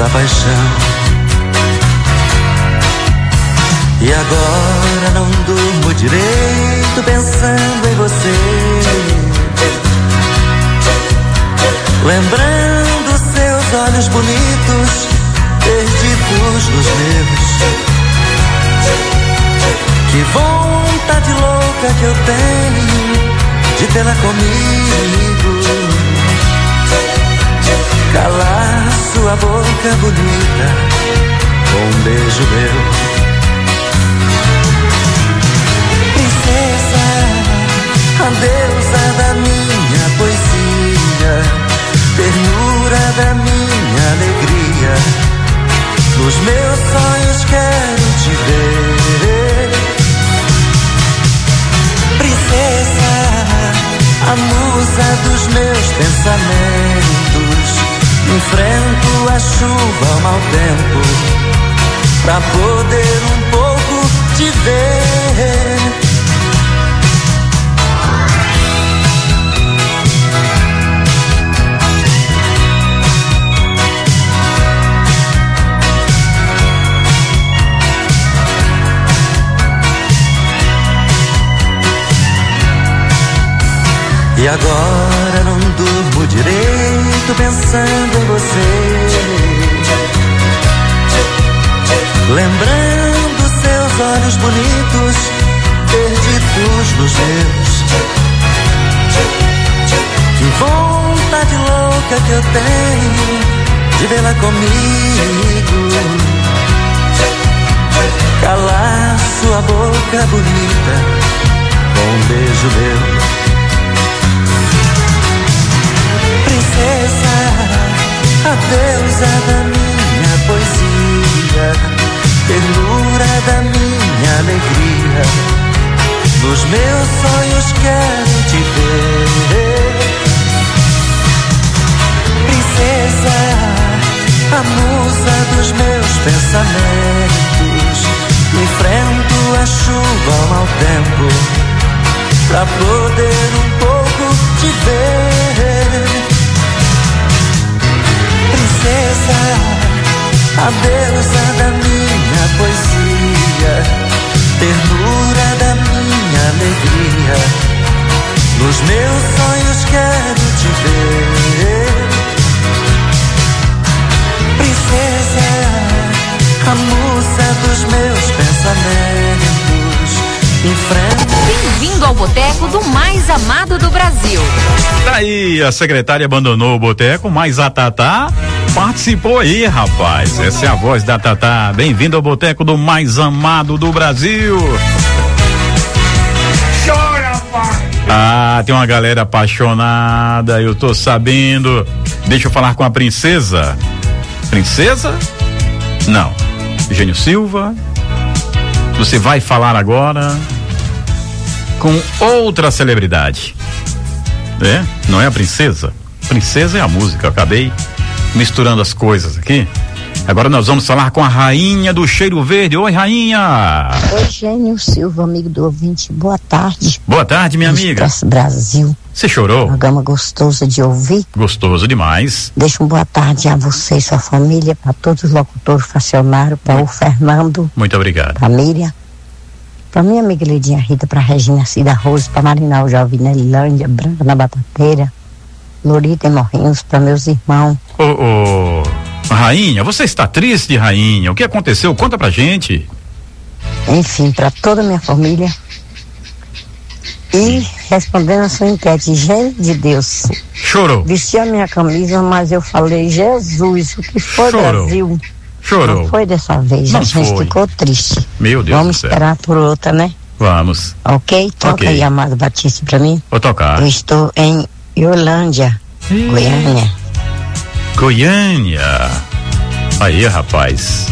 da paixão. E agora não durmo direito pensando em você, lembrando seus olhos bonitos perdidos nos meus. Que vontade louca que eu tenho de tê-la comigo, calar sua boca bonita com um beijo meu. Princesa, a deusa da minha poesia, ternura da minha alegria, nos meus sonhos quero te ver. Princesa, a musa dos meus pensamentos, enfrento a chuva, o mau tempo, pra poder um pouco te ver. E agora não durmo direito pensando em você, lembrando seus olhos bonitos perdidos nos meus. Que vontade louca que eu tenho de vê-la comigo, calar sua boca bonita com um beijo meu. Princesa, a deusa da minha poesia, ternura da minha alegria, nos meus sonhos quero te ver. Princesa, a musa dos meus pensamentos, enfrento a chuva, o mau tempo, pra poder um pouco te ver. Princesa, a deusa da minha poesia, ternura da minha alegria, nos meus sonhos quero te ver. Princesa, a musa dos meus pensamentos, enfrenta. Bem-vindo ao Boteco do mais amado do Brasil. Daí a secretária abandonou o boteco, mas a Tatá participou aí, rapaz. Essa é a voz da Tatá. Bem-vindo ao Boteco do mais amado do Brasil. Chora, pai. Ah, tem uma galera apaixonada, eu tô sabendo. Deixa eu falar com a princesa. Princesa? Não. Gênio Silva. Você vai falar agora com outra celebridade. É? Não é a princesa? Princesa é a música, eu acabei misturando as coisas aqui. Agora nós vamos falar com a rainha do Cheiro Verde. Oi, rainha. Oi, Gênio Silva, amigo do ouvinte. Boa tarde. Boa tarde, minha amiga. Expresso Brasil. Você chorou? Uma gama gostosa de ouvir. Gostoso demais. Deixa uma boa tarde a você e sua família, para todos os locutores funcionários, para o Fernando. Muito obrigado. Para Miriam. Para minha amiga Lidinha Rita, para Regina Cida Rose, para Marinal Jovem na Ilândia, Branca na Batateira, Lorita em Morrinhos, para meus irmãos. Rainha, você está triste, rainha? O que aconteceu? Conta pra gente. Enfim, para toda a minha família. E respondendo a sua enquete, gente de Deus. Chorou. Vesti a minha camisa, mas eu falei, Jesus, o que foi, Chorou. Brasil? Chorou. Não foi dessa vez, Não a gente foi. ficou triste. Meu Deus Vamos do céu. esperar por outra, né? Vamos. Ok? Toca Ok. aí, Amado Batista, pra mim. Vou tocar. Eu estou em Iolândia, Goiânia. Goiânia. Aí, rapaz.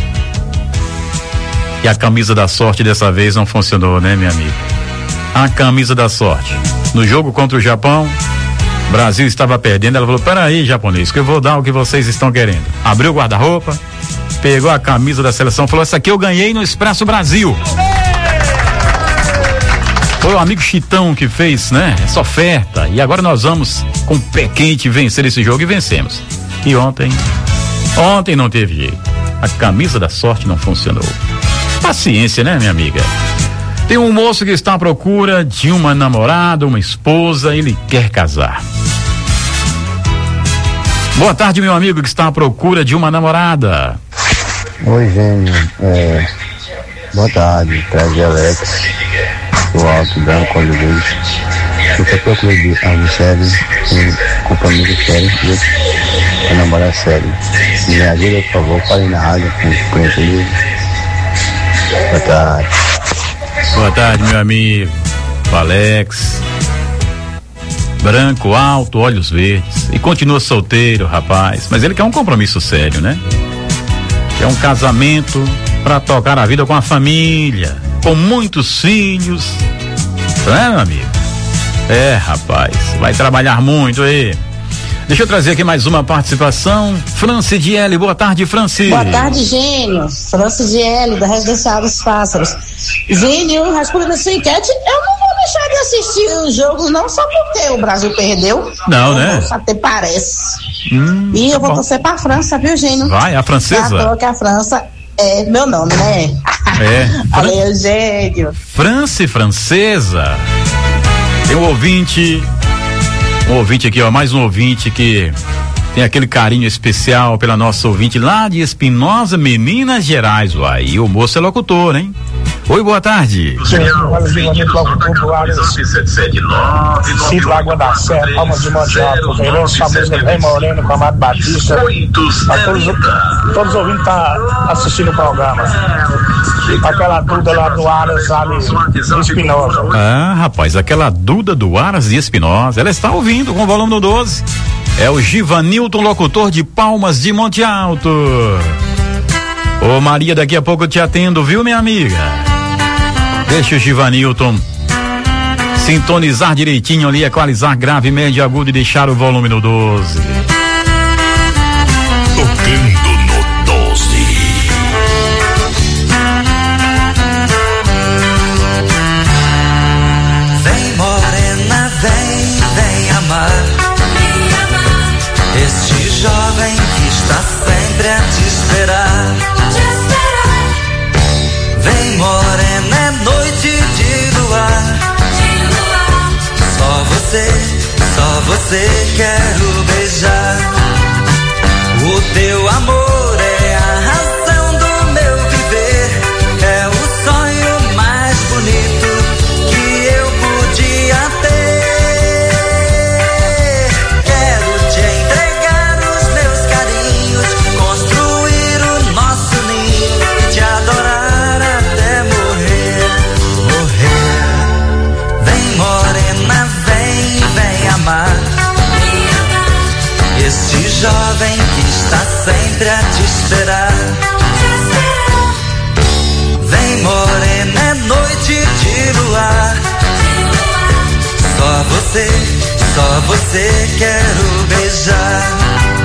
E a camisa da sorte dessa vez não funcionou, né, minha amiga? A camisa da sorte. No jogo contra o Japão, o Brasil estava perdendo. Ela falou: peraí, japonês, que eu vou dar o que vocês estão querendo. Abriu o guarda-roupa, pegou a camisa da seleção, falou: essa aqui eu ganhei no Expresso Brasil. Foi o amigo Chitão que fez, né? Essa oferta. E agora nós vamos com o pé quente vencer esse jogo, e vencemos. E ontem Ontem não teve jeito. A camisa da sorte não funcionou. Paciência, né, minha amiga? Tem um moço que está à procura de uma namorada, uma esposa, ele quer casar. Boa tarde, meu amigo que está à procura de uma namorada. Oi, gênio. Boa tarde, Traz Alex, do Alto Branco Oliveira. Eu estou procurando algo sério, um compromisso sério, para namorar sério. Me ajuda, por favor, fale na rádio, conhecido. Boa tarde. Boa tarde, meu amigo Alex. Branco, alto, olhos verdes. E continua solteiro, rapaz. Mas ele quer um compromisso sério, né? Quer um casamento pra tocar a vida com a família, com muitos filhos. Não é, meu amigo? É, rapaz, vai trabalhar muito aí. Deixa eu trazer aqui mais uma participação. Francidiele, boa tarde, Franci. Boa tarde, gênio. Francidiele, da Residencial dos Pássaros. Gênio, respondendo essa enquete, eu não vou deixar de assistir os jogos, não só porque o Brasil perdeu. Não, né? Até parece. E eu vou torcer pra França, viu, gênio? Vai, a francesa? Já que a França é meu nome, né? Olha, Eugênio. Francesa. Tem um ouvinte aqui, ó, mais um ouvinte que tem aquele carinho especial pela nossa ouvinte lá de Espinosa, Minas Gerais, uai. E o moço é locutor, hein? Oi, boa tarde. Cid Lagoa da Serra, Palmas de Monte Alto, Veloso, a música Rei Moreno, com Amado Batista. Todos os ouvintes estão assistindo o programa. Aquela Duda lá do Aras, ali, Espinosa. Ah, rapaz, aquela Duda do Aras de Espinosa, ela está ouvindo com o volume no 12. É o Givanilton, locutor de Palmas de Monte Alto. Ô Maria, daqui a pouco eu te atendo, viu, minha amiga? Deixa o Givanilton sintonizar direitinho ali, equalizar grave, médio, agudo e deixar o volume no 12. Tocando no 12. Vem morena, vem amar. Este jovem que está sempre a te esperar. Vem morena, é noite de luar. Só você quero beijar. O teu amor é a razão do meu viver. É o sonho mais bonito que eu podia ter. Quero te entregar os meus carinhos, construir o nosso ninho e te adorar até morrer. Vem morena, vem amar. Este jovem que está sempre a te esperar. Vem morena, é noite de luar. Só você quero beijar.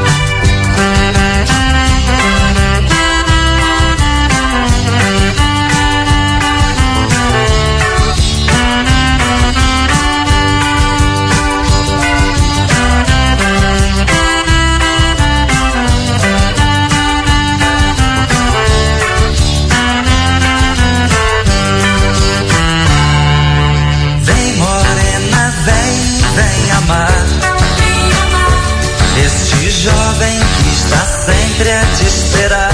Este jovem que está sempre a te esperar.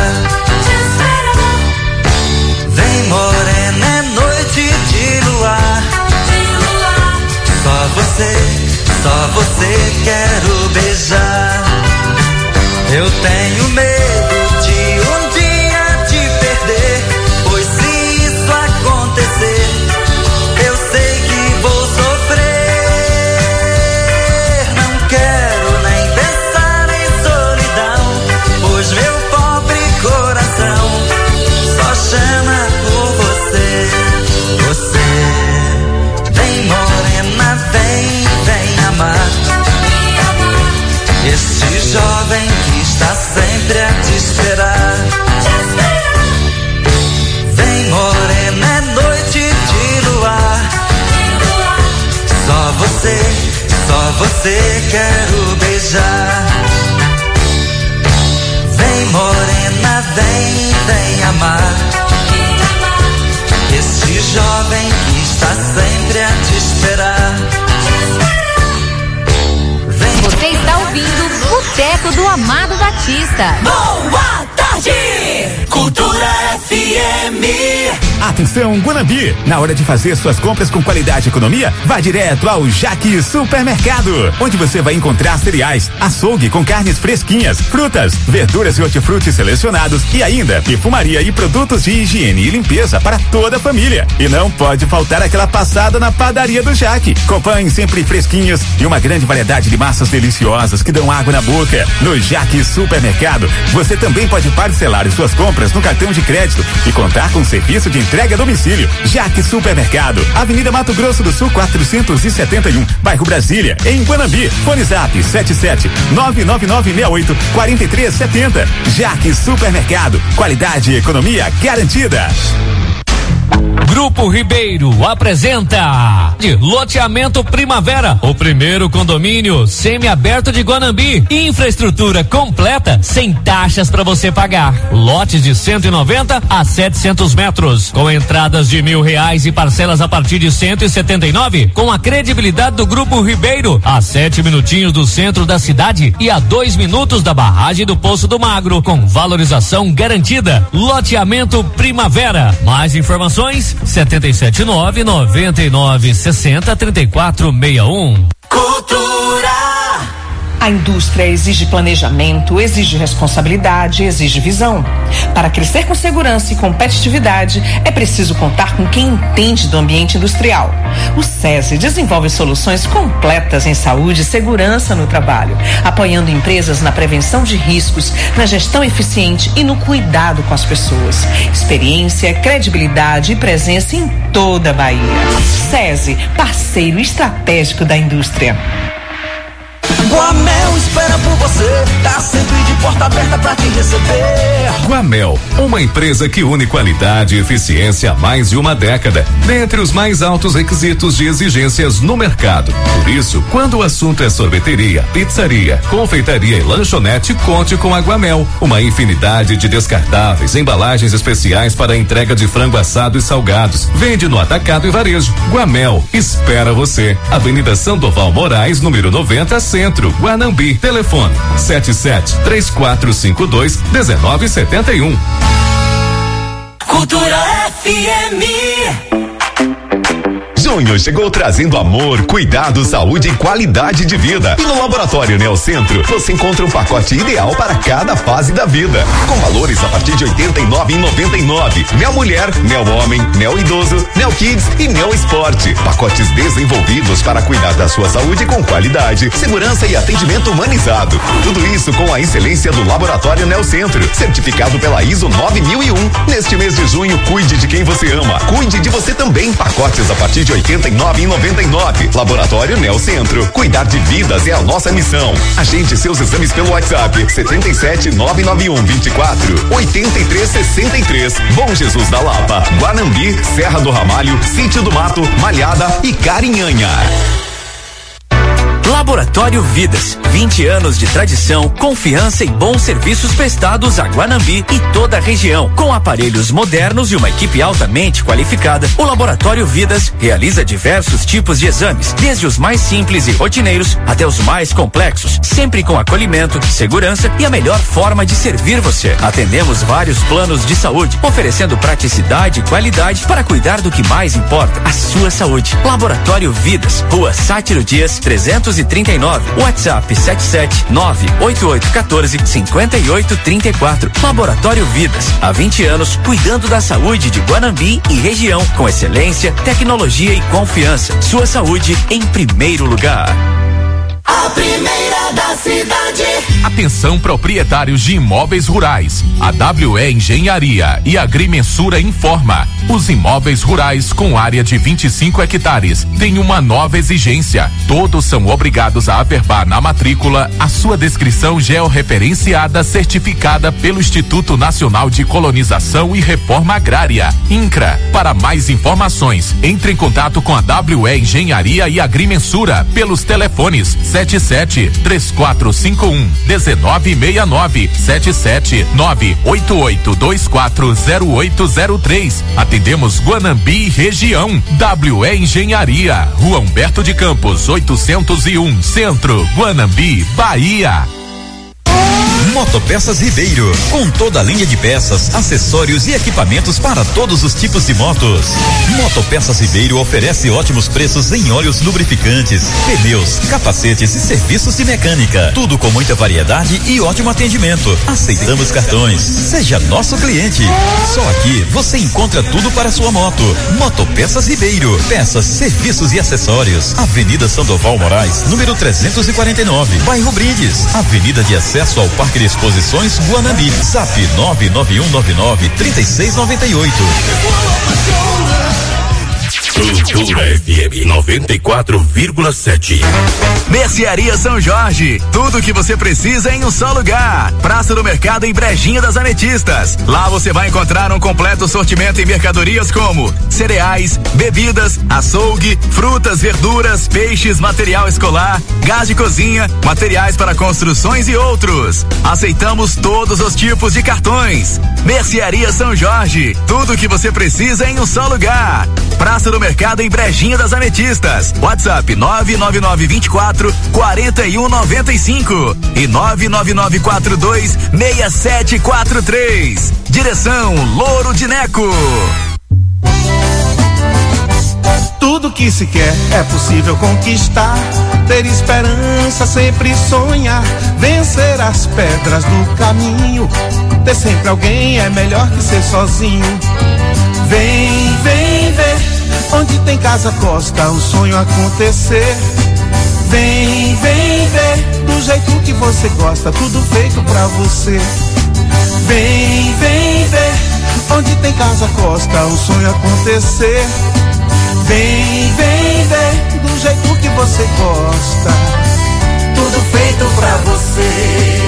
Vem morena, é noite de luar. Só você quero beijar. Eu tenho medo de um dia te perder, pois se isso acontecer, eu sei que vou sofrer. Não quero nem pensar em solidão, pois meu pobre coração só chama por você. Vem morena, vem amar. Este jovem que está sempre a te esperar. Vem morena, é noite de luar. Só você quero beijar. Vem amar. Esse jovem que está sempre a te esperar. Você está ouvindo Boteco do Amado Batista. Boa tarde! Cultura FM. Atenção, Guanambi! Na hora de fazer suas compras com qualidade e economia, vá direto ao Jaque Supermercado, onde você vai encontrar cereais, açougue com carnes fresquinhas, frutas, verduras e hortifrutis selecionados e ainda perfumaria e produtos de higiene e limpeza para toda a família. E não pode faltar aquela passada na padaria do Jaque, com pães sempre fresquinhos e uma grande variedade de massas deliciosas que dão água na boca. No Jaque Supermercado, você também pode parcelar suas compras no cartão de crédito e contar com serviço de entrega a domicílio. Jaque Supermercado, Avenida Mato Grosso do Sul 471, bairro Brasília, em Guanambi. Fone Zap 77-99968-4370. Jaque Supermercado, qualidade e economia garantida. Grupo Ribeiro apresenta de Loteamento Primavera, o primeiro condomínio semiaberto de Guanambi. Infraestrutura completa, sem taxas para você pagar. Lotes de 190 a 700 metros, com entradas de R$1.000 e parcelas a partir de 179, com a credibilidade do Grupo Ribeiro, a 7 minutinhos do centro da cidade e a 2 minutos da barragem do Poço do Magro, com valorização garantida. Loteamento Primavera. Mais informações 779-9960-3461. Cultura. A indústria exige planejamento, exige responsabilidade, exige visão. Para crescer com segurança e competitividade, é preciso contar com quem entende do ambiente industrial. O SESI desenvolve soluções completas em saúde e segurança no trabalho, apoiando empresas na prevenção de riscos, na gestão eficiente e no cuidado com as pessoas. Experiência, credibilidade e presença em toda a Bahia. SESI, parceiro estratégico da indústria. Guamel espera por você, tá sempre de porta aberta pra te receber. Guamel, uma empresa que une qualidade e eficiência há mais de uma década, dentre os mais altos requisitos de exigências no mercado. Por isso, quando o assunto é sorveteria, pizzaria, confeitaria e lanchonete, conte com a Guamel. Uma infinidade de descartáveis, embalagens especiais para a entrega de frango assado e salgados. Vende no atacado e varejo. Guamel espera você. Avenida Sandoval Moraes, número 90, Centro, Guanambi. Telefone 77-3452-1971. Cultura FM. Junho chegou trazendo amor, cuidado, saúde e qualidade de vida. E no Laboratório Neo Centro, você encontra um pacote ideal para cada fase da vida. Com valores a partir de R$89,99. Neo Mulher, Neo Homem, Neo Idoso, Neo Kids e Neo Esporte. Pacotes desenvolvidos para cuidar da sua saúde com qualidade, segurança e atendimento humanizado. Tudo isso com a excelência do Laboratório Neo Centro, certificado pela ISO 9001. Neste mês de junho, cuide de quem você ama. Cuide de você também. Pacotes a partir de R$89,99. Laboratório Neo Centro. Cuidar de vidas é a nossa missão. Agende seus exames pelo WhatsApp 77-991-24-8363. Bom Jesus da Lapa, Guanambi, Serra do Ramalho, Sítio do Mato, Malhada e Carinhanha. Laboratório Vidas, 20 anos de tradição, confiança e bons serviços prestados a Guanambi e toda a região. Com aparelhos modernos e uma equipe altamente qualificada, o Laboratório Vidas realiza diversos tipos de exames, desde os mais simples e rotineiros até os mais complexos, sempre com acolhimento, segurança e a melhor forma de servir você. Atendemos vários planos de saúde, oferecendo praticidade e qualidade para cuidar do que mais importa, a sua saúde. Laboratório Vidas, Rua Sátiro Dias, 339, WhatsApp 779-8814-5834. Laboratório Vidas, há 20 anos cuidando da saúde de Guanambi e região, com excelência, tecnologia e confiança. Sua saúde em primeiro lugar. A primeira da cidade. Atenção, proprietários de imóveis rurais. A WE Engenharia e Agrimensura informa: os imóveis rurais com área de 25 hectares têm uma nova exigência. Todos são obrigados a averbar na matrícula a sua descrição georreferenciada certificada pelo Instituto Nacional de Colonização e Reforma Agrária, INCRA. Para mais informações, entre em contato com a WE Engenharia e Agrimensura pelos telefones 77 3451 1969 77 988240803. Atendemos Guanambi região. WE Engenharia, Rua Humberto de Campos 801 Centro, Guanambi, Bahia. Motopeças Ribeiro, com toda a linha de peças, acessórios e equipamentos para todos os tipos de motos. Motopeças Ribeiro oferece ótimos preços em óleos lubrificantes, pneus, capacetes e serviços de mecânica. Tudo com muita variedade e ótimo atendimento. Aceitamos cartões. Seja nosso cliente. Só aqui você encontra tudo para sua moto. Motopeças Ribeiro, peças, serviços e acessórios. Avenida Sandoval Moraes, número 349, Bairro Brindes, Avenida de Acesso ao Parque de Exposições Guanambi. Zap 99199-3698. Cultura FM 94,7. Mercearia São Jorge, tudo o que você precisa em um só lugar. Praça do Mercado em Brejinha das Ametistas. Lá você vai encontrar um completo sortimento em mercadorias como cereais, bebidas, açougue, frutas, verduras, peixes, material escolar, gás de cozinha, materiais para construções e outros. Aceitamos todos os tipos de cartões. Mercearia São Jorge, tudo o que você precisa em um só lugar. Praça do Mercado em Brejinha das Ametistas. WhatsApp 99924-4195 e 99942-6743. Direção Louro de Neco. Tudo que se quer é possível conquistar. Ter esperança, sempre sonhar. Vencer as pedras do caminho. Ter sempre alguém é melhor que ser sozinho. Vem, vem ver, onde tem casa costa, o sonho acontecer. Vem, vem ver, do jeito que você gosta, tudo feito pra você. Vem, vem ver, onde tem casa costa, o sonho acontecer. Vem, vem ver, do jeito que você gosta, tudo feito pra você.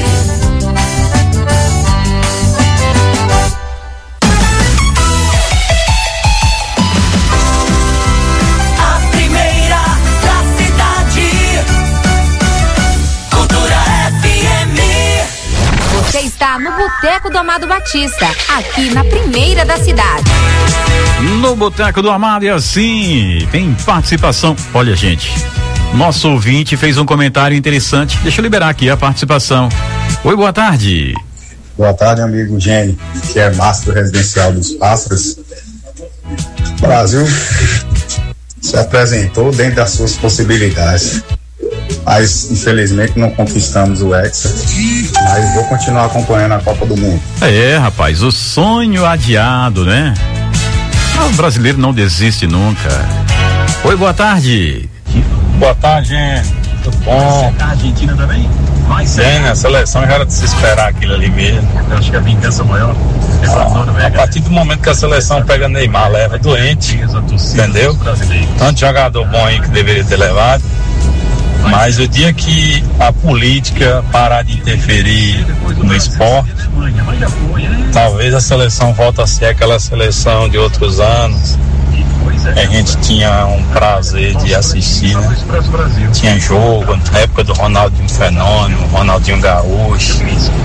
Você está no Boteco do Amado Batista, aqui na primeira da cidade. No Boteco do Amado é assim, tem participação. Olha, gente, nosso ouvinte fez um comentário interessante. Deixa eu liberar aqui a participação. Oi, boa tarde. Boa tarde, amigo Gênio, que é Márcio do Residencial dos Pássaros. O Brasil se apresentou dentro das suas possibilidades, mas infelizmente não conquistamos o Hexa, mas vou continuar acompanhando a Copa do Mundo. É, rapaz, o sonho adiado, né? O brasileiro não desiste nunca. Oi, boa tarde. Boa tarde, gente. Tudo bom? A Argentina também? Sim, a seleção já era de se esperar aquilo ali mesmo. Eu acho que a vingança maior. A partir do momento que a seleção pega Neymar, leva doente, entendeu? Tanto jogador bom aí que deveria ter levado. Mas o dia que a política parar de interferir no esporte, talvez a seleção volte a ser aquela seleção de outros anos. A gente tinha um prazer de assistir, né? Tinha jogo, na época do Ronaldinho Fenômeno, Ronaldinho Gaúcho.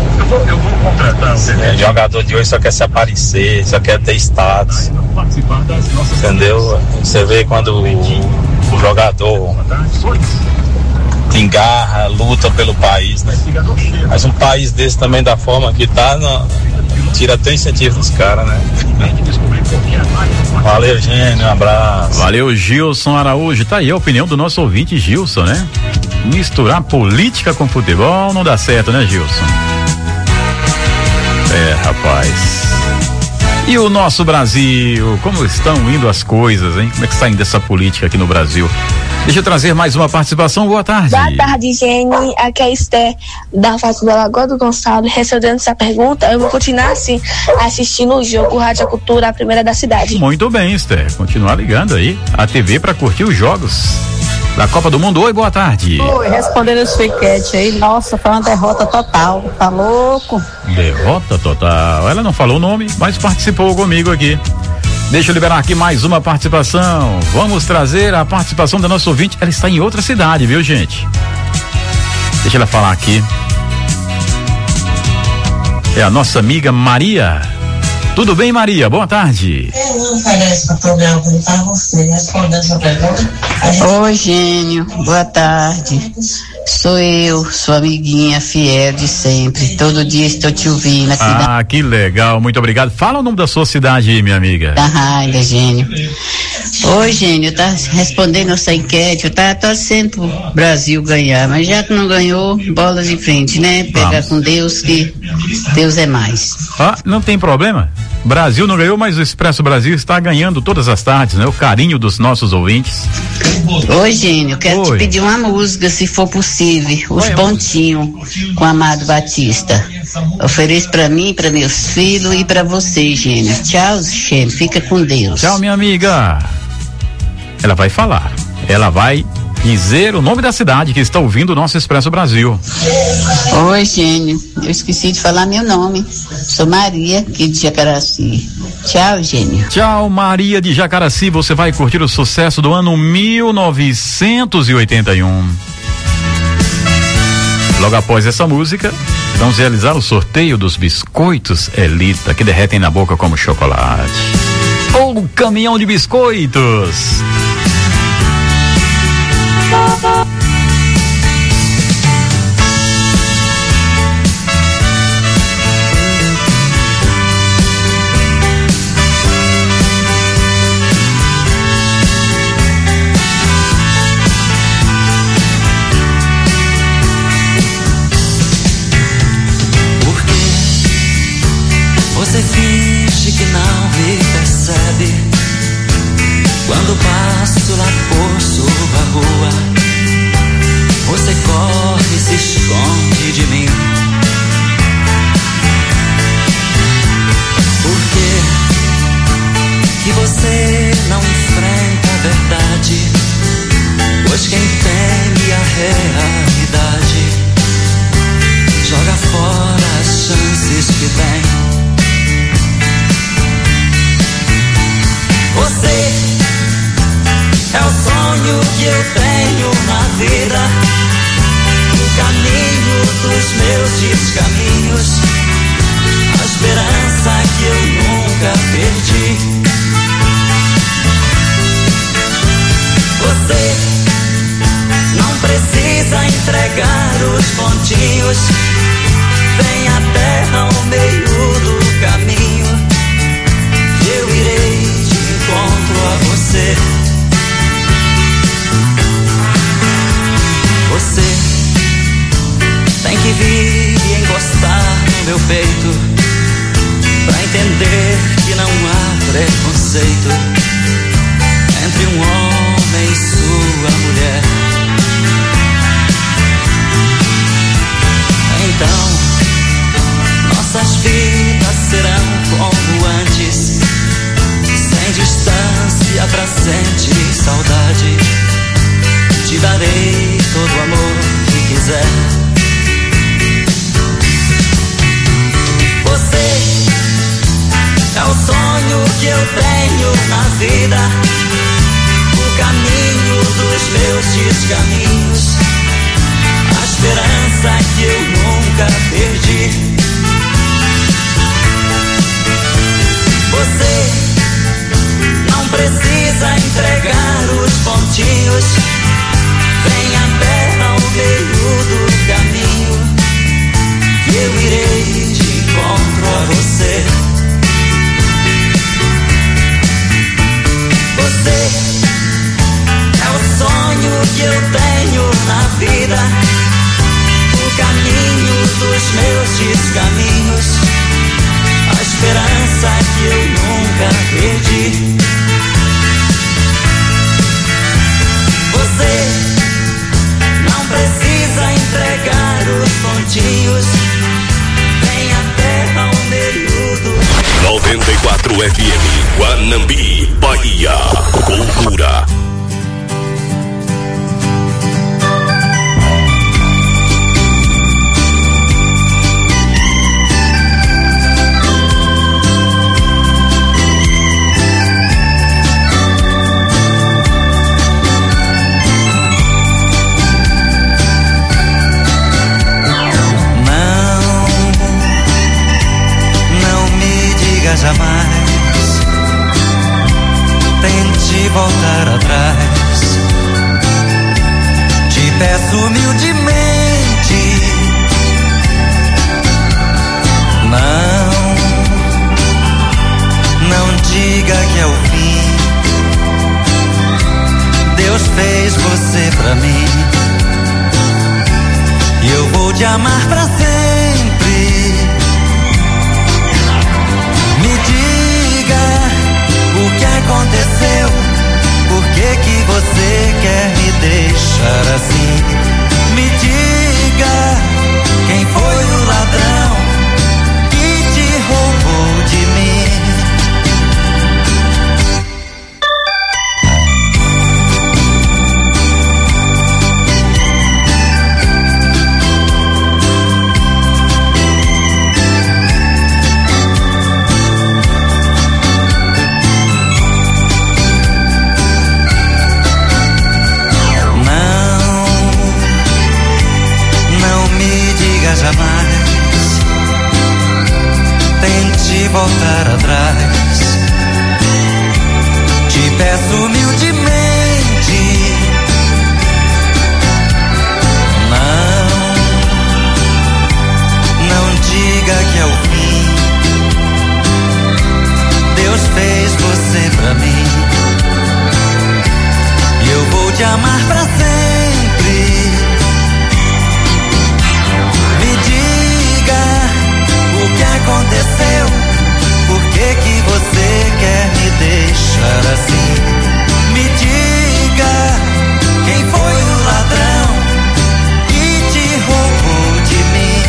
Jogador de hoje só quer se aparecer, só quer ter status. Entendeu? Você vê quando o jogador tem garra, luta pelo país, né? Mas um país desse também, da forma que tá, não, tira até incentivo dos caras, né? Valeu, Gênio, um abraço. Valeu, Gilson Araújo. Tá aí a opinião do nosso ouvinte Gilson, né? Misturar política com futebol não dá certo, né, Gilson? É, rapaz. E o nosso Brasil, como estão indo as coisas, hein? Como é que está indo essa política aqui no Brasil? Deixa eu trazer mais uma participação. Boa tarde. Boa tarde, Jenny. Aqui é a Esther, da Fácil da Lagoa do Gonçalo. Respondendo essa pergunta, eu vou continuar assim, assistindo o jogo Rádio Cultura, a primeira da cidade. Muito bem, Esther. Continuar ligando aí a TV para curtir os jogos da Copa do Mundo. Oi, boa tarde. Oi, respondendo o enquete aí, nossa, foi uma derrota total, tá louco? Derrota total. Ela não falou o nome, mas participou comigo aqui. Deixa eu liberar aqui mais uma participação. Vamos trazer a participação da nossa ouvinte. Ela está em outra cidade, viu, gente? Deixa ela falar aqui. É a nossa amiga Maria. Tudo bem, Maria? Boa tarde. Eu não ofereço para programa para você respondendo essa pergunta. Oi, Gênio. Boa tarde. Sou eu, sua amiguinha fiel de sempre. Todo dia estou te ouvindo aqui. Ah, que legal. Muito obrigado. Fala o nome da sua cidade aí, minha amiga. Da Raida, Gênio. Oi, Gênio. Tá respondendo essa enquete. Eu tava torcendo pro Brasil ganhar, mas já que não ganhou, bolas em frente, né? Pegar com Deus, que Deus é mais. Ah, não tem problema. Brasil não ganhou, mas o Expresso Brasil está ganhando todas as tardes, né? O carinho dos nossos ouvintes. Oi, Gênio, quero te pedir uma música, se for possível, Os Pontinhos, com Amado Batista. Ofereço pra mim, pra meus filhos e pra você, Gênio. Tchau, Gênio, fica com Deus. Tchau, minha amiga. Ela vai falar, ela vai dizer o nome da cidade que está ouvindo o nosso Expresso Brasil. Oi, Gênio, eu esqueci de falar meu nome. Sou Maria, aqui de Jacaraci. Tchau, Gênio. Tchau, Maria de Jacaraci. Você vai curtir o sucesso do ano 1981. Logo após essa música, vamos realizar o sorteio dos biscoitos Elita, que derretem na boca como chocolate. Ou caminhão de biscoitos. Você finge que não me percebe quando passo lá por sua rua. Você corre e se esconde de mim. Por que você não enfrenta a verdade? Pois quem teme a realidade joga fora as chances que tem. Você é o sonho que eu tenho na vida, o caminho dos meus descaminhos, a esperança que eu nunca perdi. Você não precisa entregar os pontinhos, vem até ao meio do caminho, eu irei de encontro a você. Você tem que vir e encostar no meu peito pra entender que não há preconceito entre um homem e sua mulher. Então nossas vidas serão como antes, sem distância pra sentir saudade. Te darei todo o amor que quiser. Você é o sonho que eu tenho na vida, o caminho dos meus descaminhos, a esperança que eu nunca perdi. Você não precisa entregar os pontinhos, vem até ao meio do caminho, que eu irei de encontro a você. Você é o sonho que eu tenho na vida, o caminho dos meus descaminhos, a esperança que eu nunca perdi. Você não precisa entregar os pontinhos, vem até ao meio do 94 FM, Guanambi, Bahia. Cultura. peço humildemente, não diga que é o fim. Deus fez você pra mim e eu vou te amar pra sempre. Me diga o que aconteceu, por que você quer me deixar assim? Me diga quem foi o ladrão que te roubou de mim. Jamais tente voltar atrás. Te peço humildemente, não diga que é o fim. Deus fez você pra mim e eu vou te amar pra sempre. O que aconteceu? Por que você quer me deixar assim? Me diga quem foi o ladrão que te roubou de mim.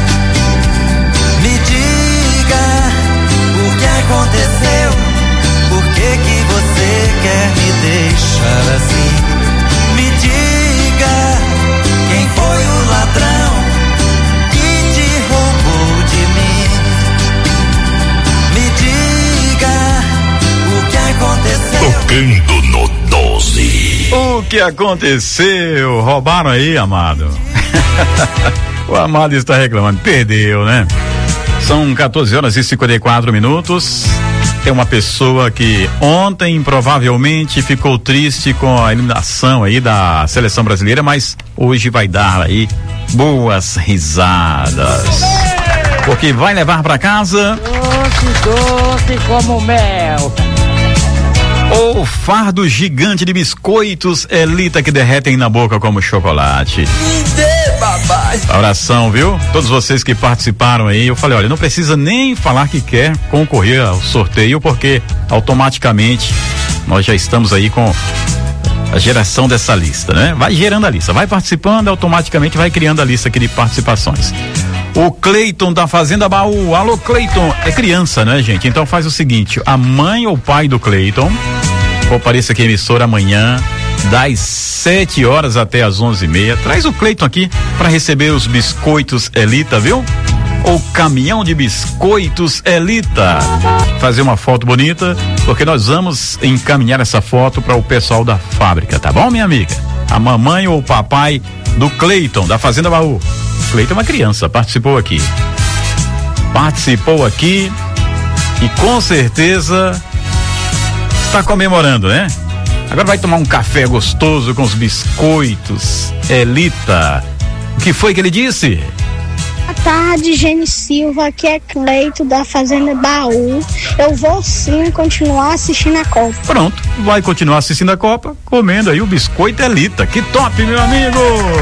Me diga o que aconteceu? Por que você quer me deixar assim? Me diga quem foi o ladrão que te roubou de mim. Me diga o que aconteceu. Tocando no 12. O que aconteceu? Roubaram aí, Amado. O Amado está reclamando. Perdeu, né? São 14h54. Tem uma pessoa que ontem provavelmente ficou triste com a eliminação aí da seleção brasileira, mas hoje vai dar aí boas risadas. Porque vai levar pra casa doce como mel. O fardo gigante de biscoitos Elita que derretem na boca como chocolate. Me dê, papai. Oração, viu? Todos vocês que participaram aí, eu falei, olha, não precisa nem falar que quer concorrer ao sorteio, porque automaticamente nós já estamos aí com a geração dessa lista, né? Vai gerando a lista, vai participando, automaticamente vai criando a lista aqui de participações. O Cleiton da Fazenda Baú. Alô, Cleiton. É criança, né, gente? Então faz o seguinte, a mãe ou pai do Cleiton compareça aqui à emissora amanhã, das 7 horas até as 11h30. Traz o Cleiton aqui para receber os biscoitos Elita, viu? O caminhão de biscoitos Elita. Fazer uma foto bonita, porque nós vamos encaminhar essa foto para o pessoal da fábrica, tá bom, minha amiga? A mamãe ou o papai do Cleiton da Fazenda Baú. Cleiton é uma criança, participou aqui e com certeza está comemorando, né? Agora vai tomar um café gostoso com os biscoitos Elita. O que foi que ele disse? Boa tarde, Gene Silva, aqui é Cleito da Fazenda Baú. Eu vou sim continuar assistindo a Copa. Pronto, vai continuar assistindo a Copa, comendo aí o biscoito Elita. Que top, meu amigo!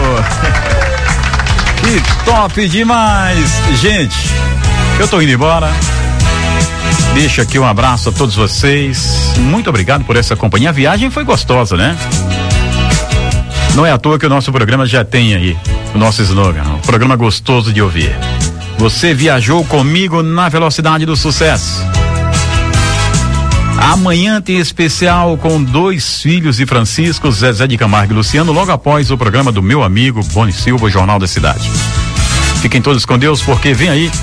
Que top demais! Gente, eu tô indo embora. Deixo aqui um abraço a todos vocês. Muito obrigado por essa companhia. A viagem foi gostosa, né? Não é à toa que o nosso programa já tem aí o nosso slogan, um programa gostoso de ouvir. Você viajou comigo na velocidade do sucesso. Amanhã tem especial com 2 filhos de Francisco, Zezé de Camargo e Luciano, logo após o programa do meu amigo Boni Silva, Jornal da Cidade. Fiquem todos com Deus, porque vem aí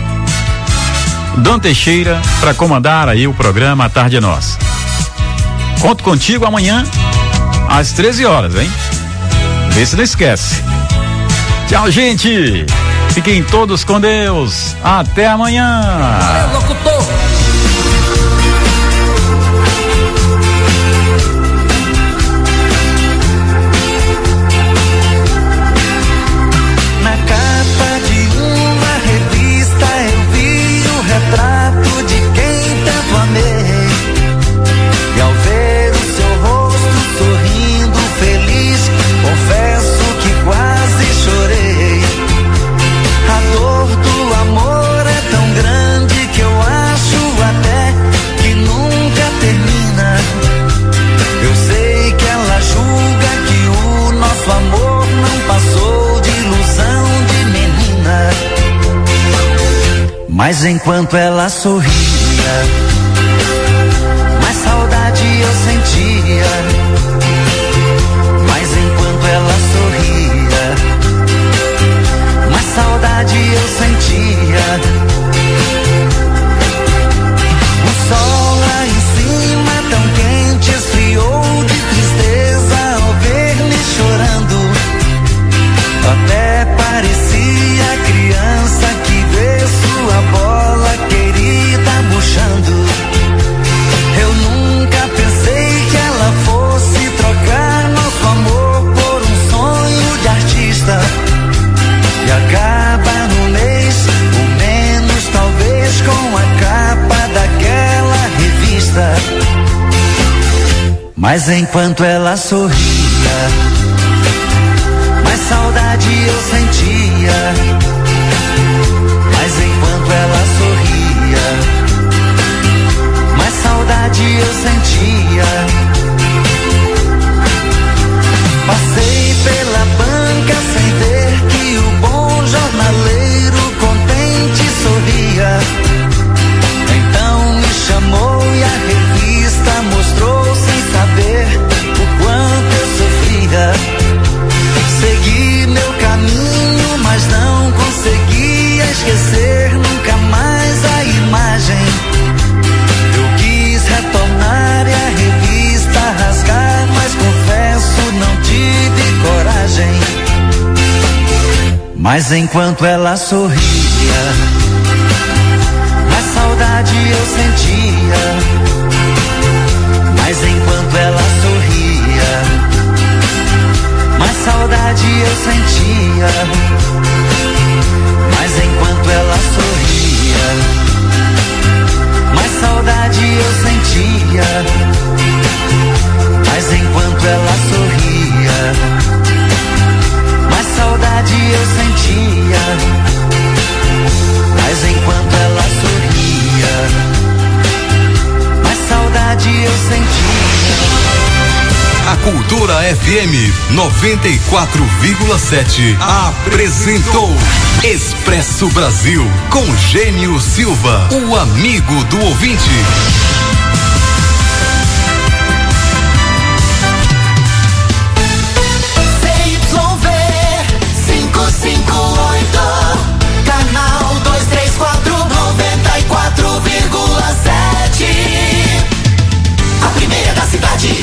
Dom Teixeira para comandar aí o programa A Tarde é Nossa. Conto contigo amanhã às 13 horas, hein? Vê se não esquece. Tchau, gente. Fiquem todos com Deus. Até amanhã. Locutor. Mas enquanto ela sorria, mais saudade eu sentia. Mas enquanto ela sorria, mais saudade eu sentia. O sol lá em cima tão quente esfriou de tristeza ao ver-me chorando. Até parecia criança que vê sua bola querida murchando. Eu nunca pensei que ela fosse trocar nosso amor por um sonho de artista. E acaba no mês, ou menos talvez, com a capa daquela revista. Mas enquanto ela sorria, mais saudade eu sentia. Mas enquanto ela sorria, mais saudade eu sentia. Passei pela banca sem ver que o bom jornaleiro contente sorria. Então me chamou e a revista mostrou sem saber o quanto eu sofria. Segui meu caminho, mas não conseguia esquecer nunca mais a imagem. Eu quis retornar e a revista rasgar, mas confesso não tive coragem. Mas enquanto ela sorria, mais saudade eu sentia. Mas enquanto ela sorria, mais saudade eu sentia. Mas enquanto ela sorria, mais saudade eu sentia. Mas enquanto ela sorria, mais saudade eu sentia. Mas enquanto ela sorria, mais saudade eu sentia. A Cultura FM 94,7 apresentou Expresso Brasil com Gênio Silva, o amigo do ouvinte. CYV 558, canal 234, 94,7. A primeira da cidade.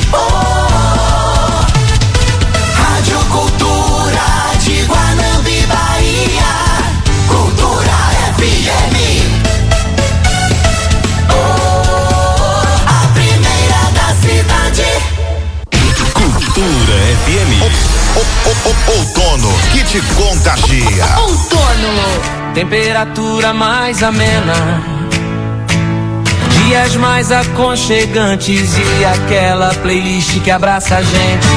Rádio Cultura de Guanambi, Bahia. Cultura FM. A primeira da cidade. Cultura FM. Outono que te contagia. Outono. Temperatura mais amena, dias mais aconchegantes e aquela playlist que abraça a gente.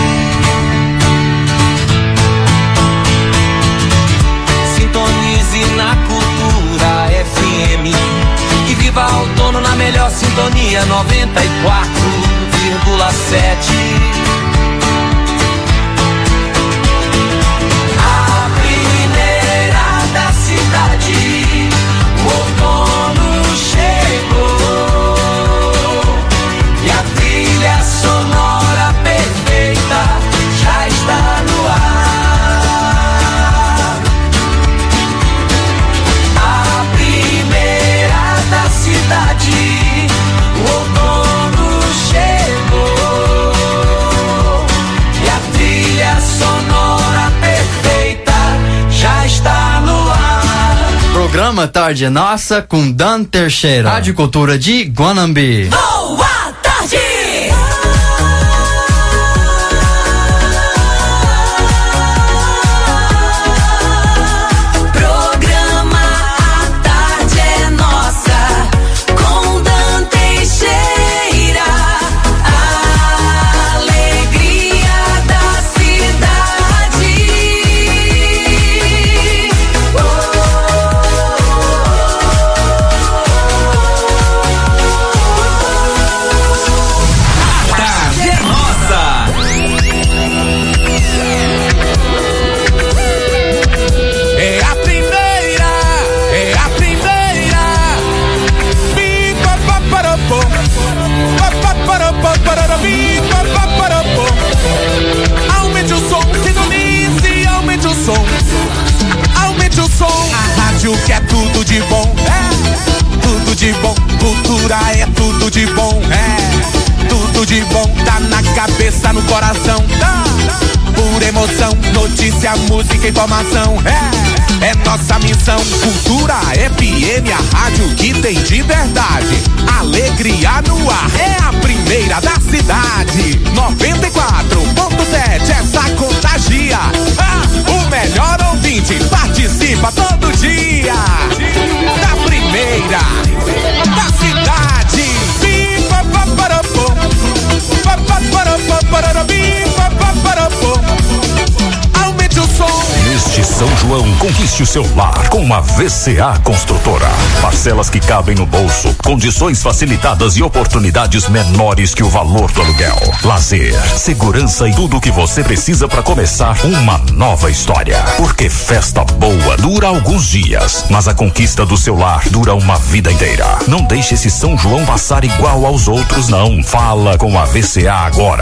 Sintonize na Cultura FM e viva outono na melhor sintonia 94,7. A primeira da cidade, o outono chegou e a trilha sonora perfeita já está no ar. A primeira da cidade, o outono chegou e a trilha sonora perfeita já está no ar. Programa Tarde é Nossa com Dan Teixeira. Rádio Cultura de Guanambi. Boa tarde! Programa A Tarde é Nossa com Dan Teixeira. A alegria da cidade. emoção, notícia, música, informação. É nossa missão. Cultura FM, a rádio que tem de verdade. Alegria no ar, é a primeira da cidade. 94.7, essa contagia. O melhor ouvinte participa todo dia. Da primeira da cidade. Aumente o som. Neste São João, conquiste o seu lar com a VCA Construtora. Parcelas que cabem no bolso, condições facilitadas e oportunidades menores que o valor do aluguel. Lazer, segurança e tudo o que você precisa para começar uma nova história. Porque festa boa dura alguns dias, mas a conquista do seu lar dura uma vida inteira. Não deixe esse São João passar igual aos outros, não. Fala com a VCA agora.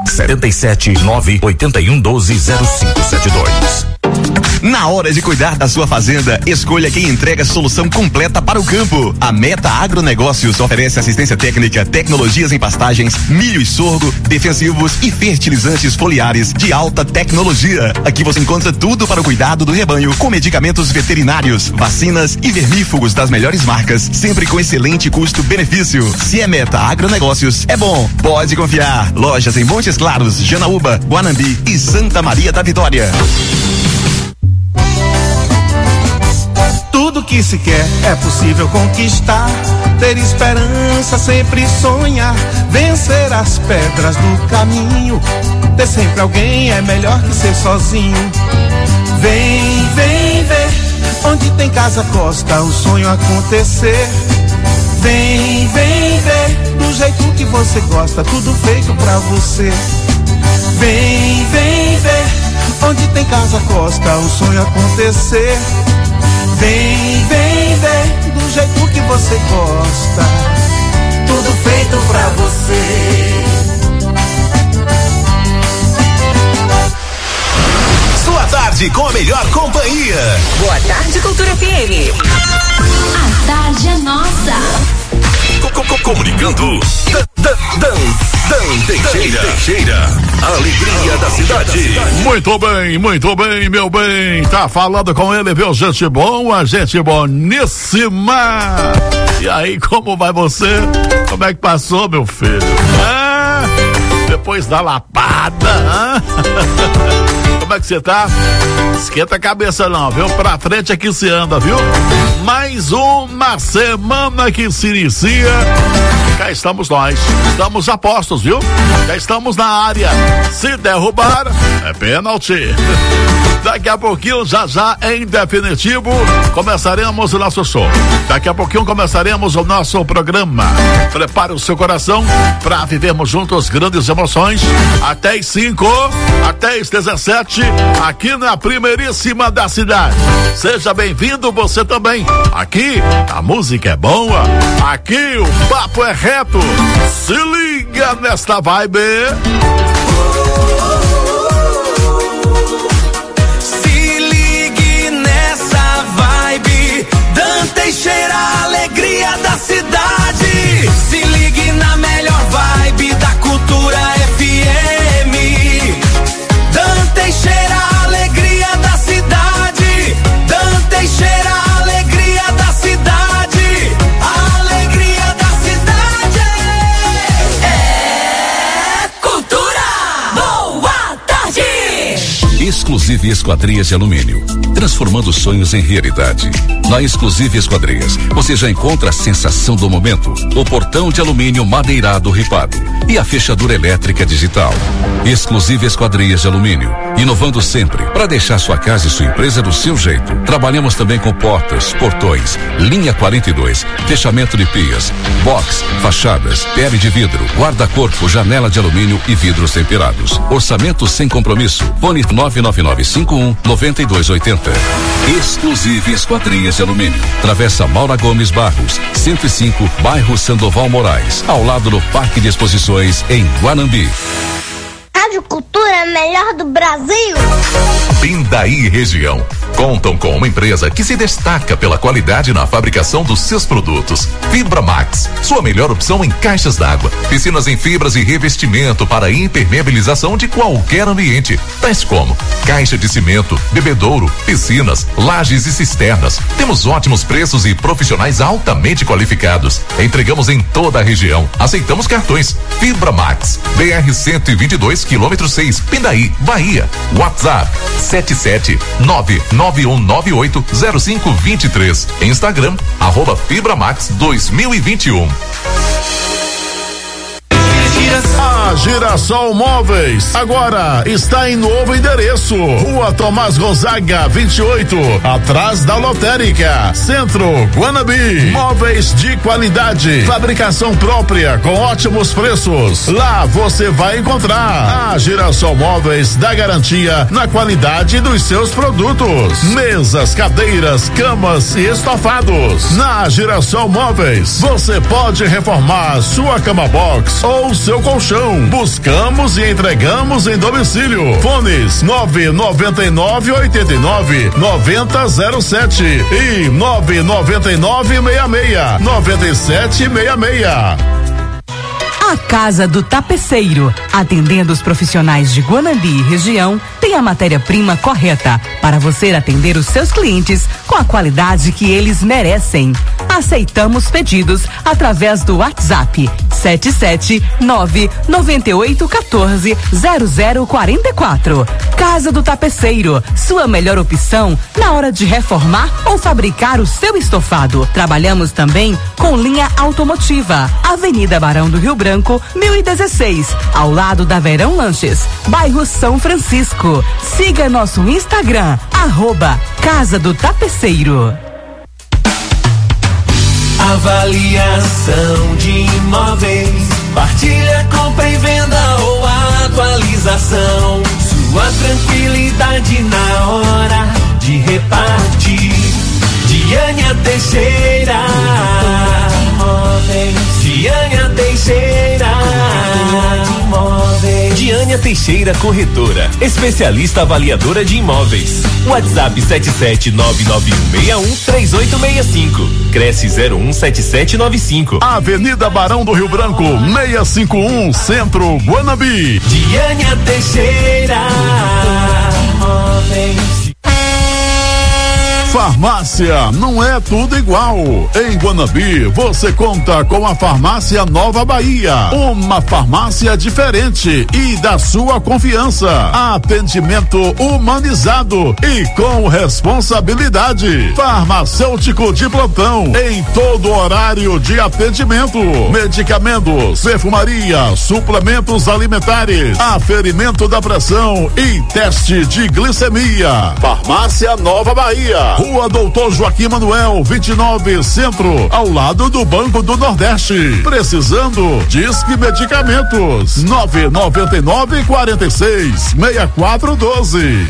77981120572. Na hora de cuidar da sua fazenda, escolha quem entrega solução completa para o campo. A Meta Agronegócios oferece assistência técnica, tecnologias em pastagens, milho e sorgo, defensivos e fertilizantes foliares de alta tecnologia. Aqui você encontra tudo para o cuidado do rebanho, com medicamentos veterinários, vacinas e vermífugos das melhores marcas, sempre com excelente custo-benefício. Se é Meta Agronegócios, é bom, pode confiar. Lojas em Montes Claros, Janaúba, Guanambi e Santa Maria da Vitória. Tudo que se quer é possível conquistar. Ter esperança, sempre sonhar. Vencer as pedras do caminho. Ter sempre alguém é melhor que ser sozinho. Vem, vem ver. Onde tem casa costa, o sonho acontecer. Vem, vem ver. Do jeito que você gosta, tudo feito pra você. Vem, vem ver. Onde tem casa costa, o sonho acontecer. Vem, vem ver, do jeito que você gosta, tudo feito pra você. Sua tarde com a melhor companhia. Boa tarde, Cultura FM. A tarde é nossa. Comunicando Dan Teixeira, a alegria da cidade. Muito bem, meu bem. Tá falando com ele, viu? Gente boa, gente boníssima. E aí, como vai você? Como é que passou, meu filho? Depois da lapada, Como é que você tá? Esquenta a cabeça não, viu? Pra frente aqui se anda, viu? Mais uma semana que se inicia. Cá estamos nós. Estamos a postos, viu? Já estamos na área. Se derrubar, é pênalti. Daqui a pouquinho, já em definitivo, começaremos o nosso show. Daqui a pouquinho começaremos o nosso programa. Prepare o seu coração para vivermos juntos grandes emoções. Até as 5, até as 17, aqui na primeiríssima da cidade. Seja bem-vindo você também. Aqui a música é boa, aqui o papo é reto. Se liga nesta vibe. Dan Teixeira, alegria da cidade. Se ligue na melhor vibe da Cultura FM. Dan Teixeira, alegria da cidade. Dan Teixeira, alegria da cidade. A alegria da cidade é Cultura. Boa tarde. Exclusive Esquadrias de Alumínio, transformando sonhos em realidade. Na Exclusive Esquadrias, você já encontra a sensação do momento, o portão de alumínio madeirado ripado e a fechadura elétrica digital. Exclusive Esquadrias de Alumínio, inovando sempre para deixar sua casa e sua empresa do seu jeito. Trabalhamos também com portas, portões, linha 42, fechamento de pias, box, fachadas, pele de vidro, guarda-corpo, janela de alumínio e vidros temperados. Orçamento sem compromisso. Fone 99551-9280. Exclusive Esquadrias de Alumínio. Travessa Maura Gomes Barros, 105, bairro Sandoval Moraes, ao lado do Parque de Exposições em Guanambi. Rádio Cultura é a melhor do Brasil. Pindaí região. Contam com uma empresa que se destaca pela qualidade na fabricação dos seus produtos. Fibra Max, sua melhor opção em caixas d'água. Piscinas em fibras e revestimento para impermeabilização de qualquer ambiente, tais como caixa de cimento, bebedouro, piscinas, lajes e cisternas. Temos ótimos preços e profissionais altamente qualificados. Entregamos em toda a região. Aceitamos cartões. Fibra Max, BR 122, quilômetro 6, Pindaí, Bahia. WhatsApp 77991980523. Instagram @FibraMax 2021. A Girassol Móveis agora está em novo endereço. Rua Tomás Gonzaga 28, atrás da Lotérica, Centro, Guanabi. Móveis de qualidade, fabricação própria com ótimos preços. Lá você vai encontrar. A Girassol Móveis dá garantia na qualidade dos seus produtos. Mesas, cadeiras, camas e estofados. Na Girassol Móveis você pode reformar sua cama box ou seu colchão. Buscamos e entregamos em domicílio. Fones 999899007 e 999669766. A Casa do Tapeceiro, atendendo os profissionais de Guanambi e região, tem a matéria-prima correta para você atender os seus clientes com a qualidade que eles merecem. Aceitamos pedidos através do WhatsApp 77998140044. Casa do Tapeceiro, sua melhor opção na hora de reformar ou fabricar o seu estofado. Trabalhamos também com linha automotiva. Avenida Barão do Rio Branco, 1016, ao lado da Verão Lanches, bairro São Francisco. Siga nosso Instagram, @Casa do Tapeceiro. Avaliação de imóveis, partilha, compra e venda ou atualização. Sua tranquilidade na hora de repartir. Diânia Teixeira, Diânia Teixeira, Diânia Teixeira Corretora, especialista avaliadora de imóveis. WhatsApp 77991613865. Cresce 017795. Avenida Barão do Rio Branco, 651, Centro, Guanabi. Diânia Teixeira. Farmácia não é tudo igual. Em Guanabi, você conta com a Farmácia Nova Bahia, uma farmácia diferente e da sua confiança. Atendimento humanizado e com responsabilidade. Farmacêutico de plantão em todo horário de atendimento. Medicamentos, perfumaria, suplementos alimentares, aferimento da pressão e teste de glicemia. Farmácia Nova Bahia, Rua Doutor Joaquim Manuel, 29, Centro, ao lado do Banco do Nordeste. Precisando? Disque Medicamentos 999466412.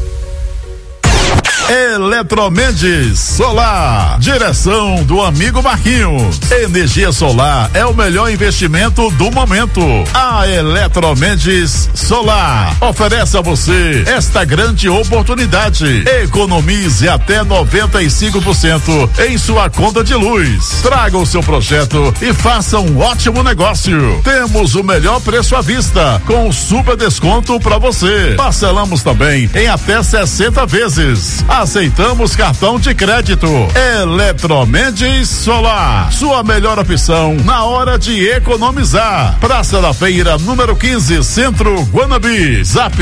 Eletromendes Solar, direção do amigo Marquinhos. Energia solar é o melhor investimento do momento. A Eletromendes Solar oferece a você esta grande oportunidade. Economize até 95% em sua conta de luz. Traga o seu projeto e faça um ótimo negócio. Temos o melhor preço à vista, com super desconto para você. Parcelamos também em até 60 vezes. Aceitamos cartão de crédito. Eletromendes Solar, sua melhor opção na hora de economizar. Praça da Feira, número 15, Centro, Guanabi. Zap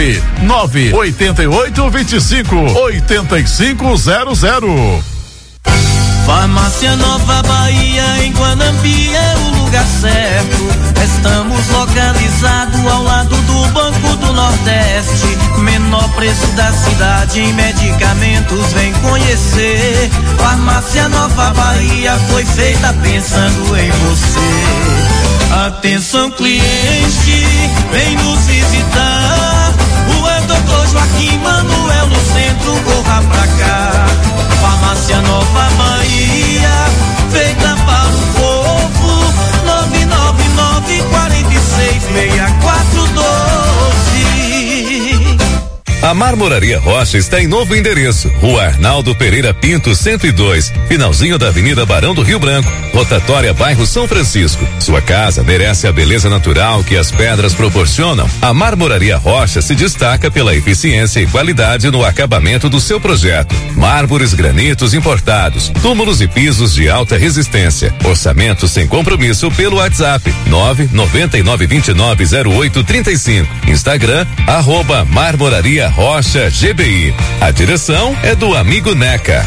988258500. Farmácia Nova Bahia, em Guanambi é o lugar certo. Estamos localizados ao lado do Banco do Nordeste. Menor preço da cidade em medicamentos, vem conhecer. Farmácia Nova Bahia foi feita pensando em você. Atenção cliente, vem nos visitar. Rua Doutor Joaquim Manuel no centro, corra pra cá. Farmácia Nova Bahia, feita para o povo. 999-466412. A Marmoraria Rocha está em novo endereço, Rua Arnaldo Pereira Pinto 102, finalzinho da Avenida Barão do Rio Branco, rotatória bairro São Francisco. Sua casa merece a beleza natural que as pedras proporcionam. A Marmoraria Rocha se destaca pela eficiência e qualidade no acabamento do seu projeto. Mármores, granitos importados, túmulos e pisos de alta resistência. Orçamento sem compromisso pelo WhatsApp 999290835. Instagram @Marmoraria Rocha GBI. A direção é do amigo Neca.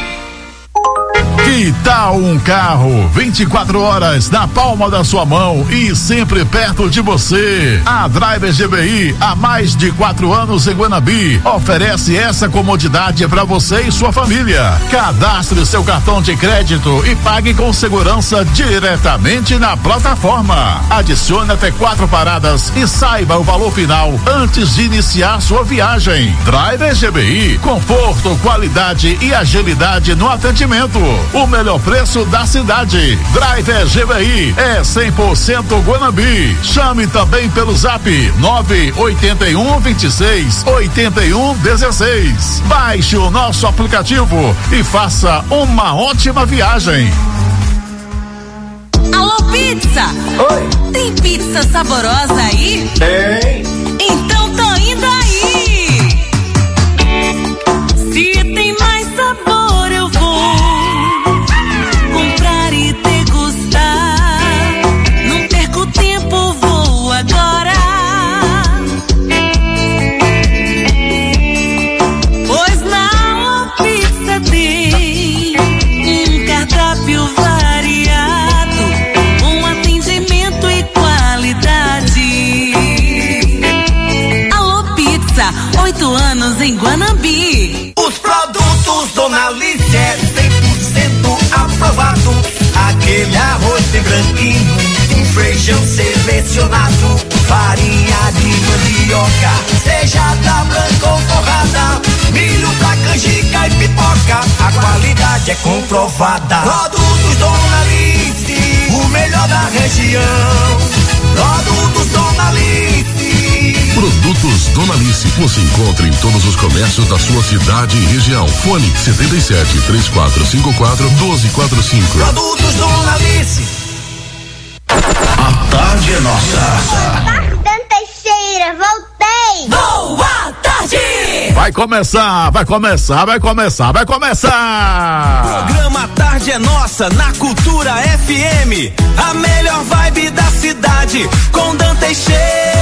Que tal um carro 24 horas na palma da sua mão e sempre perto de você? A Driver GBI, há mais de 4 anos em Guanabi, oferece essa comodidade para você e sua família. Cadastre seu cartão de crédito e pague com segurança diretamente na plataforma. Adicione até 4 paradas e saiba o valor final antes de iniciar sua viagem. Driver GBI, conforto, qualidade e agilidade no atendimento. O melhor preço da cidade. Driver GBI é 100% Guanabi. Chame também pelo zap 981268116. Baixe o nosso aplicativo e faça uma ótima viagem. Alô, pizza! Oi! Tem pizza saborosa aí? Tem! Então tô indo aí! Se tem mais sabor eu vou comprar e degustar. Não perco tempo, vou agora. Pois na Alô Pizza tem um cardápio variado, um atendimento e qualidade. Alô Pizza, 8 anos em Guanabi. Os produtos Dona Alice é 100% aprovado. Aquele arroz bem branquinho, um feijão selecionado, farinha de mandioca, seja da branca ou torrada, milho pra canjica e pipoca, a qualidade é comprovada. Produtos Dona Alice, o melhor da região. Produtos Dona Alice. Produtos Dona Alice, você encontra em todos os comércios da sua cidade e região. Fone 77 3454 1245. Produtos Dona Alice. A tarde é nossa. Dan Teixeira, voltei! Boa tarde! Vai começar! Programa Tarde é Nossa na Cultura FM. A melhor vibe da cidade com Dan Teixeira.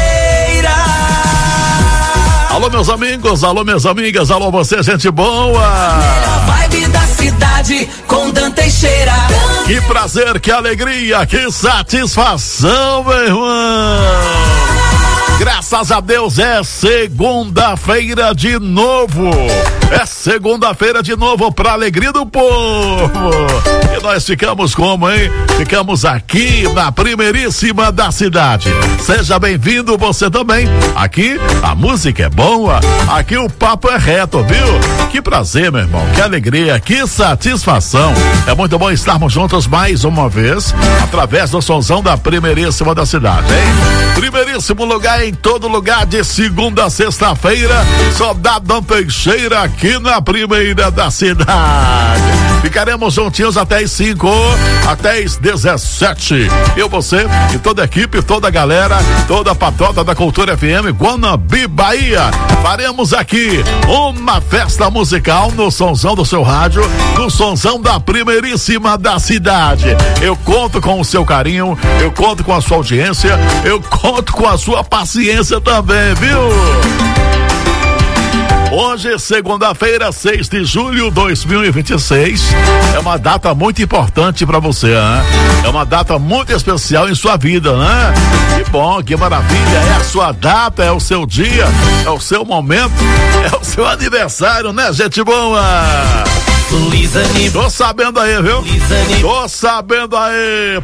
Alô, meus amigos, alô, minhas amigas, alô, você, gente boa! A melhor vibe da cidade com Dan Teixeira. Que prazer, que alegria, que satisfação, meu irmão! Graças a Deus é segunda-feira de novo. É segunda-feira de novo pra alegria do povo. E nós ficamos como, hein? Ficamos aqui na primeiríssima da cidade. Seja bem-vindo você também. Aqui a música é boa, aqui o papo é reto, viu? Que prazer, meu irmão, que alegria, que satisfação. É muito bom estarmos juntos mais uma vez, através do sonzão da primeiríssima da cidade, hein? Primeiríssimo lugar em todo lugar, de segunda a sexta-feira, só dá Dan Teixeira aqui na primeira da cidade. Ficaremos juntinhos até as 5, até as 17. Eu, você e toda a equipe, toda a galera, toda a patota da Cultura FM Guanabi, Bahia. Faremos aqui uma festa musical no sonzão do seu rádio, no sonzão da primeiríssima da cidade. Eu conto com o seu carinho, eu conto com a sua audiência, eu conto com a sua paciência também, viu? Hoje, segunda-feira, 6 de julho de 2026, é uma data muito importante para você, né? É uma data muito especial em sua vida, né? Que bom, que maravilha, é a sua data, é o seu dia, é o seu momento, é o seu aniversário, né, gente boa? Tô sabendo aí, viu? Tô sabendo aí.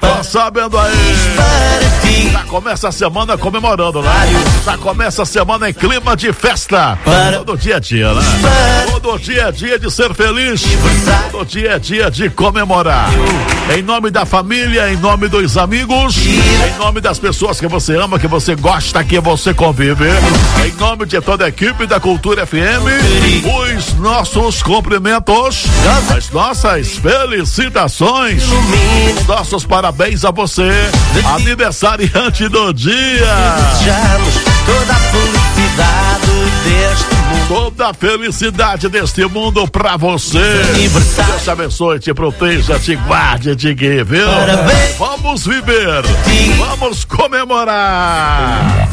Já começa a semana comemorando, né? Já começa a semana em clima de festa. Todo dia a dia, né? Todo dia é dia de ser feliz. Todo dia é dia de comemorar. Em nome da família, em nome dos amigos, em nome das pessoas que você ama, que você gosta, que você convive. Em nome de toda a equipe da Cultura FM, os nossos cumprimentos, as nossas felicitações, os nossos parabéns a você, aniversariante do dia. Toda a felicidade deste mundo. Toda a felicidade deste mundo pra você. Deus te abençoe, te proteja, te guarde, te guie, viu? Parabéns. Vamos viver, vamos comemorar.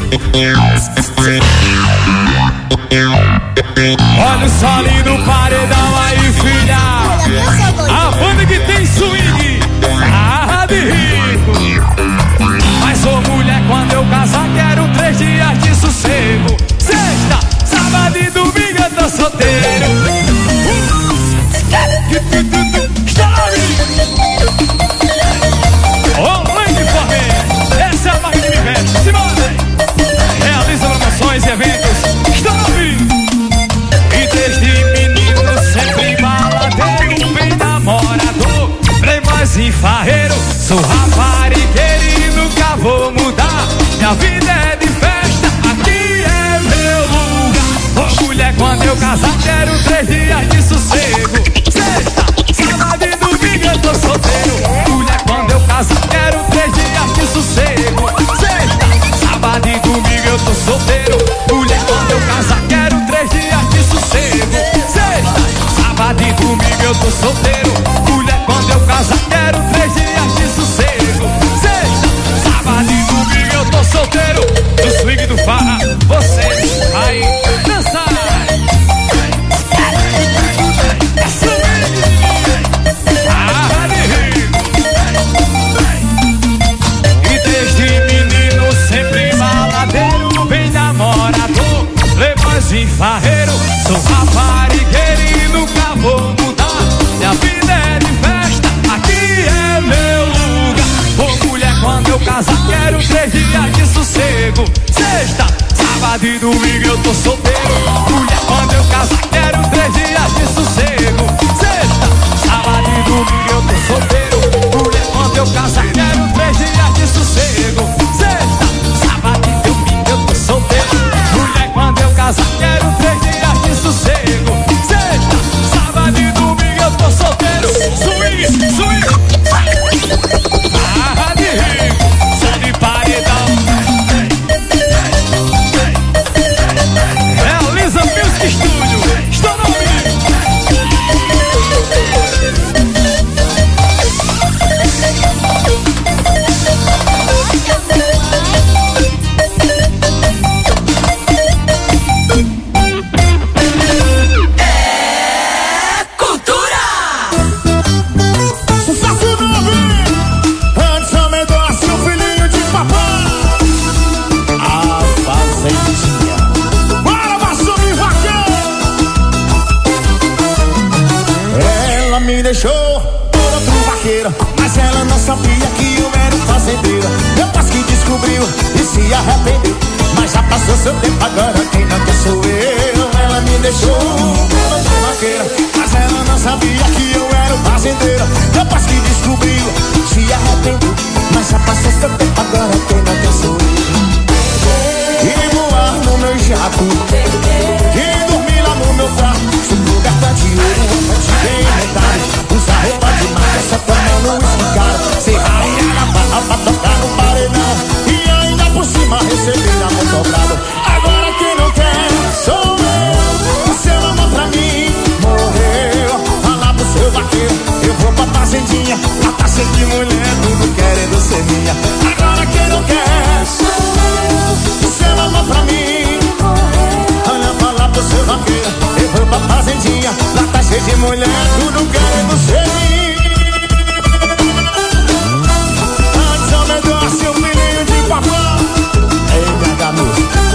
Olha o solinho do paredão aí, filha. A banda que tem swing, a de rico. Mas sou mulher, quando eu casar quero 3 dias de sossego. Sexta, sábado e domingo eu tô solteiro. Online Forré, essa é a marca de Mivete. Simone realiza promoções e eventos. Estão ouvindo? E desde menino sempre baladeiro, bem namorador, playboyzinho farreiro. Sou raparigueiro e nunca vou mudar. Minha vida é de festa, aqui é meu lugar. Ô mulher, quando eu casar quero 3 dias de sossego. Sexta, sábado e domingo eu tô solteiro. Mulher, quando eu casar quero 3 dias de sossego. Sexta, sábado e domingo eu tô solteiro. Mulher, quando eu casar quero 3 dias de sossego. Sexta, sábado e domingo eu tô solteiro. Mulher, quando eu casar quero 3 dias de sossego. Sexta, sábado e domingo eu tô solteiro. Do swing do farra, você vai dançar. E desde menino sempre baladeiro, bem namorador, playboyzinho farreiro. Sou raparigueiro e nunca vou mudar. Minha vida é de festa, aqui é meu lugar. Ô mulher, quando eu casar quero 3 dias de sossego. Sexta, sábado e domingo eu tô solteiro. Mulher, quando eu casar quero 3 dias de sossego. Sexta, sábado e domingo eu tô solteiro. Mulher, quando eu casar quero 3 dias de sossego. Sexta, sábado e domingo eu tô solteiro. Mulher, quando eu casar quero 3 dias de sossego. Sexta, sábado e domingo eu tô solteiro. Swing, swing. Ah, de rico, sou de paredão. Realiza Music Studio. Estou no amigo. Deixou por outro vaqueiro, mas ela não sabia que eu era um fazendeiro. Depois que descobriu e se arrependeu, mas já passou seu tempo, agora quem não quer sou eu. Ela me deixou por outro vaqueiro, mas ela não sabia que eu era um fazendeiro. Depois que descobriu, se arrependeu, mas já passou seu tempo, agora quem não quer sou eu. E voar no meu jato, e dormir lá no meu quarto, coberta de ouro, roupa de bem metade. Usa roupa de marca, só tomando esticado. Se raia na barra pra tocar no paredão, e ainda por cima receber amor dobrado. Agora quem não quer sou eu. O seu amor pra mim morreu. Fala pro seu vaqueiro, eu vou pra fazendinha. Lá tá cheio de mulher, tudo querendo ser minha. Agora quem não quer sou eu. O seu amor pra mim morreu. Olha, fala pro seu vaqueiro, eu vou pra fazendinha. Lá tá cheio de mulher, tudo querendo ser minha. Antes eu me dou seu filhinho de papão. Ei, Gagamu.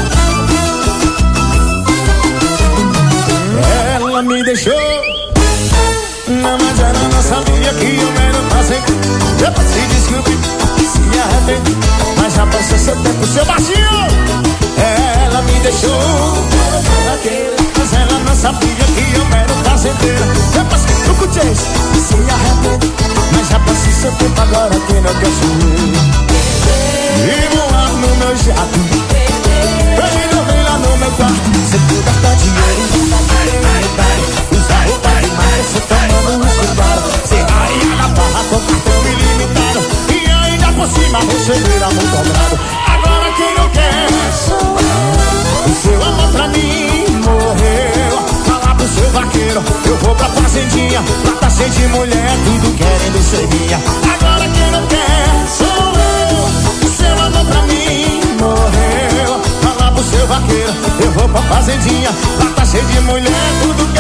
Ela me deixou, não, mas ela não sabia que eu era um fazendeiro. Depois se descobriu, se arrependeu, mas já passou seu tempo, seu baixinho. Ela me deixou, mas ela não sabia que eu era fazendeira. Depois que truco Jace se arrepende, mas já passei seu tempo agora, quem não quer sou eu. E voar no meu jato, ele não vem lá no meu quarto. Cê tu gasta dinheiro, usa roupa demais, cê tomando um escutado. Cê raia na barra com cartão ilimitado, e ainda por cima receber amor dobrado. Agora quem não quer sou eu. O seu amor pra mim morreu. Fala pro seu vaqueiro, eu vou pra fazendinha. Lá tá cheio de mulher, tudo querendo ser minha. Agora quem não quer sou eu. O seu amor pra mim morreu. Fala pro seu vaqueiro, eu vou pra fazendinha. Lá tá cheio de mulher, tudo